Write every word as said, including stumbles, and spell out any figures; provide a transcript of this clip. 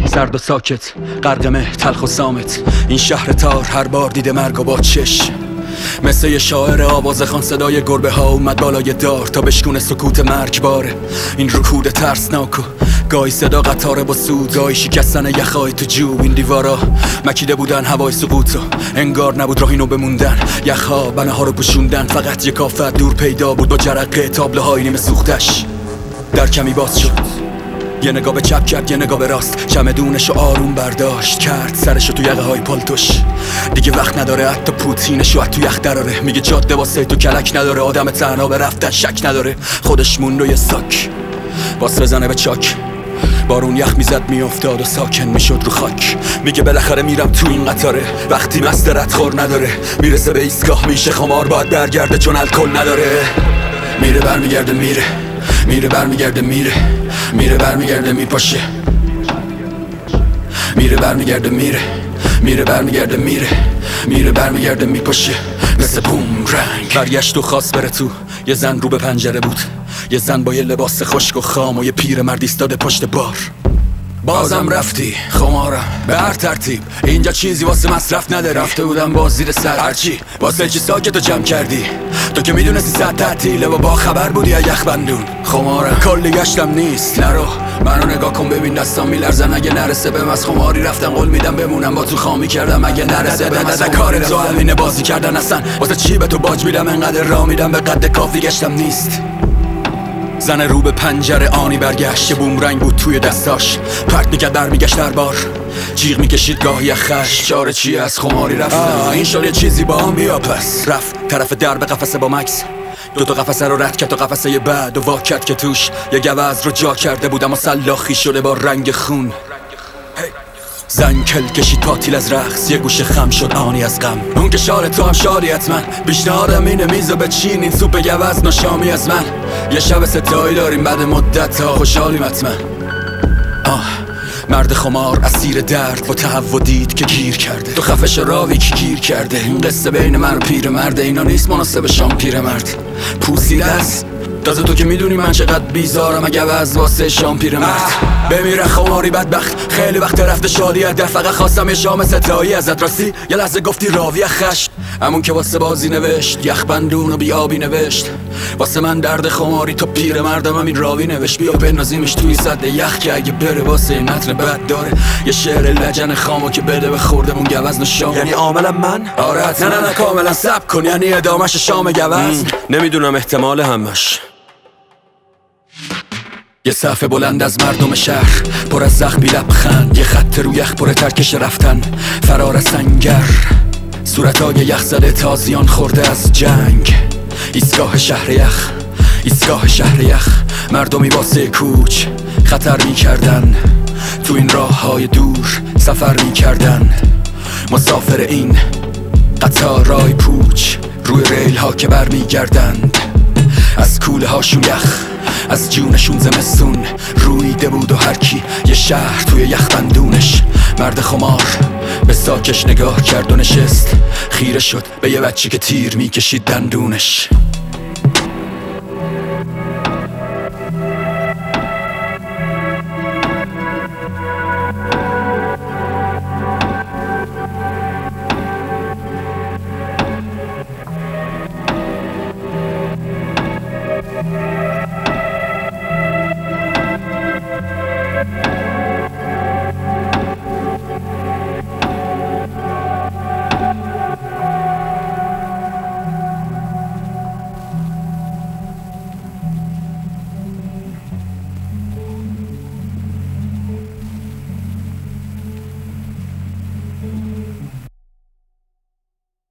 سرد و ساکت، غرقمه تلخ و سامت. این شهر تار هر بار دیده مرگ و با چش. مثل یه شاعر آواز خان صدای گربه ها اومد بالای دار تا بشکونه سکوت مرگباره. این رکود ترسناک و گاهی صدا قطاره با سود، گاهی شکستن یخای تو جو. این دیوارا مکیده بودن هوای سقوط و انگار نبود راهینو بموندن. یخها بنه ها رو پوشوندن، فقط یک آفت دور پیدا بود با جرقه تابلوهای نیمه سوختش. در کمی باز شد، یه نگاه به چپ کرد، یه نگاه به راست، چمدونشو آروم برداشت کرد، سرشو تو یقه های پالتوش. دیگه وقت نداره حتی پوتینشو تو یخ دراره. میگه جاده واسه تو کلک نداره، آدم تنها به رفتن شک نداره. خودش موند و یه ساک باس بزنه به چاک، بارون یخ میزد میافتاد و ساکن میشد رو خاک. میگه بالاخره میرم تو این قطاره، وقتی مست ردخور نداره. میرسه به ایستگاه میشه خمار، باید برگرده چون الکل نداره. میره برمیگرده میره، میره برمیگرده میره، میره برمیگرده میپاشه. میره برمیگرده میره، میره برمیگرده میره، میره برمیگرده میپاشه. مثل بومرنگ برگشت و خواست بره تو. یه زن رو به پنجره بود، یه زن با یه لباس خشک و خام و یه پیر مرد ایستاده پشت بار. بازم رفتی خمارم به هر ترتیب، اینجا چیزی واسه مصرف نداری. رفته بودم باز زیر سر هرچی واسه چی ساکت و جمع کردی. تو که میدونستی صد تعطیله و با خبر بودی از یخ بندون. خمارم کلی گشتم نیست، نرو منو نگاه کن ببین دستام میلرزن. اگه نرسه به از خماری رفتم قول میدم بمونم با تو خامی کردم. اگه نرسه به از کار تو همینه بازی کردن اصلا. واسه چی به تو باج میدم انقدر راه میدم، به قد کافی گشتم نیست. زن رو به پنجره آنی برگشت، یه بومرنگ بود توی دستاش، پرت میکرد برمیگشت هر بار. جیغ میکشید گاهی یخش، چاره چی از خماری رفتم. این شد یه چیزی با هم بیا پس. رفت طرف در به قفسه با مکس، دوتا قفسه رو رد کرد و قفسه بعد و وا کرد که توش یه گوز رو جا کرده بود اما سلاخی شده با رنگ خون. زن کل کشید پاتیل از رقص، یه گوشه خم شد آنی از غم. اون که شال تو هم شادی حتما، پیشنهادم اینه میزو بچین این سوپ گوز ناشامی از من. یه شب ستایی داریم بعد مدت ها، خوشحالیم حتما. آه مرد خمار اسیر درد با تهوع دید که گیر کرده. تو خفش راوی که گیر کرده. این قصه بین من و پیر مرده، اینا نیست مناسب شام پیر مرد. پوسیده است تازه تو که میدونی من چقدر بیزارم اگه وز واسه شام پیر مرد. بمیره خماری بدبخت، خیلی وقت رفته شادی در. فقط خواستم یه شام ستایی ازت. راستی یه لحظه گفتی راوی خشت، همون که واسه بازی نوشت یخ بندون و بیابی نوشت. واسه من درد خماری تو پیر مردم همین راوی نوشت. بیا بنازیمش توی صد یخ که اگه بره واسه این متن بد داره. یه شعر لجن خامو که بده به خوردمون گوز نشام. یعنی عاملا من؟ آره نه نه نه کاملا سب کن، یعنی ادامش شام گوز. نمیدونم احتمال همش. یه صفحه بلند از مردم شهر پر از زخمی لبخند، یه خط رو یخ پر ترکش رفتن فرار از سنگر. صورتای یخ زده تازیان خورده از جنگ. ایستگاه شهر یخ، ایستگاه شهر یخ. مردمی واسه کوچ خطر می کردن، تو این راه های دور سفر می کردن. مسافر این قطارای پوچ روی ریل ها که بر می گردند. از کوله هاشون یخ، از جونشون زمستون رویده بود و هر کی یه شهر توی یخ بندونش. مرد خمار به ساکش نگاه کرد و نشست، خیره شد به یه بچه که تیر میکشید دندونش.